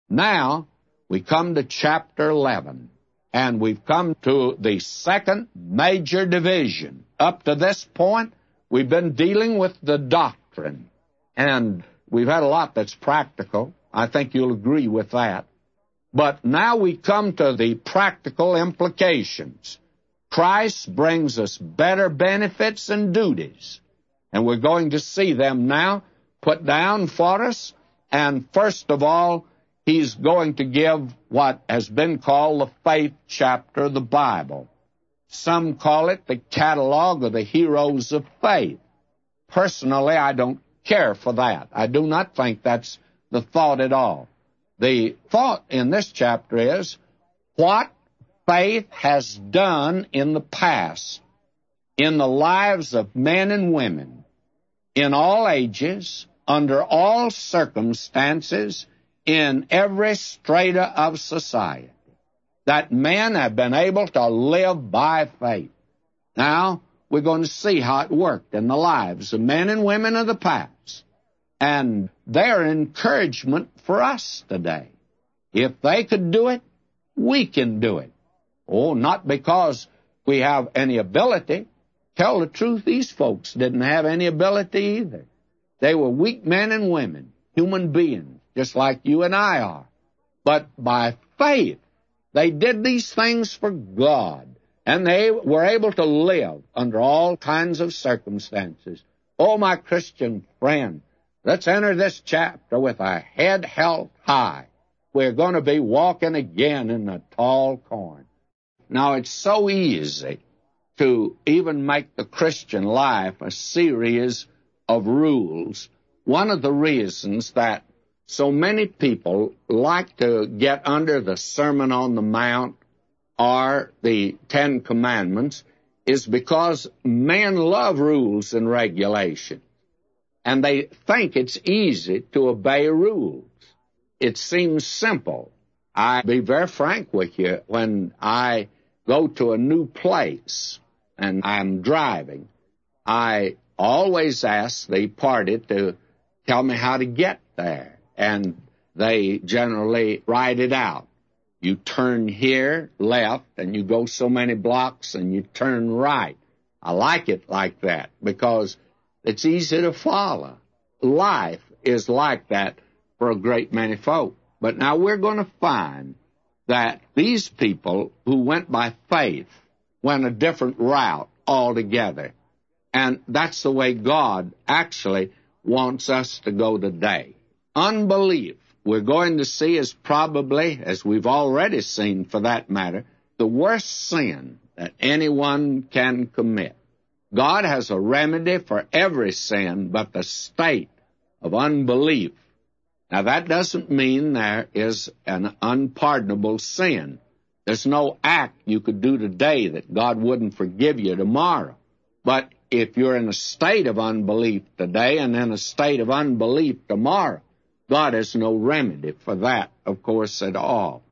Now, we come to chapter 11, and we've come to the second major division. Up to this point, we've been dealing with the doctrine, and we've had a lot that's practical. I think you'll agree with that. But now we come to the practical implications. Christ brings us better benefits and duties, and we're going to see them now put down for us. And first of all, He's going to give what has been called the faith chapter of the Bible. Some call it the catalog of the heroes of faith. Personally, I don't care for that. I do not think that's the thought at all. The thought in this chapter is what faith has done in the past, in the lives of men and women, in all ages, under all circumstances, in every strata of society, that men have been able to live by faith. Now, we're going to see how it worked in the lives of men and women of the past, and their encouragement for us today. If they could do it, we can do it. Oh, not because we have any ability. Tell the truth, these folks didn't have any ability either. They were weak men and women, human beings, just like you and I are. But by faith, they did these things for God, and they were able to live under all kinds of circumstances. Oh, my Christian friend, let's enter this chapter with our head held high. We're going to be walking again in the tall corn. Now, it's so easy to even make the Christian life a series of rules. One of the reasons that so many people like to get under the Sermon on the Mount or the Ten Commandments is because men love rules and regulations, and they think it's easy to obey rules. It seems simple. I'll be very frank with you. When I go to a new place and I'm driving, I always ask the party to tell me how to get there. And they generally write it out. You turn here, left, and you go so many blocks, and you turn right. I like it like that because it's easy to follow. Life is like that for a great many folk. But now we're going to find that these people who went by faith went a different route altogether. And that's the way God actually wants us to go today. Unbelief, we're going to see, is probably, as we've already seen for that matter, the worst sin that anyone can commit. God has a remedy for every sin but the state of unbelief. Now, that doesn't mean there is an unpardonable sin. There's no act you could do today that God wouldn't forgive you tomorrow. But if you're in a state of unbelief today and in a state of unbelief tomorrow, God has no remedy for that, of course, at all.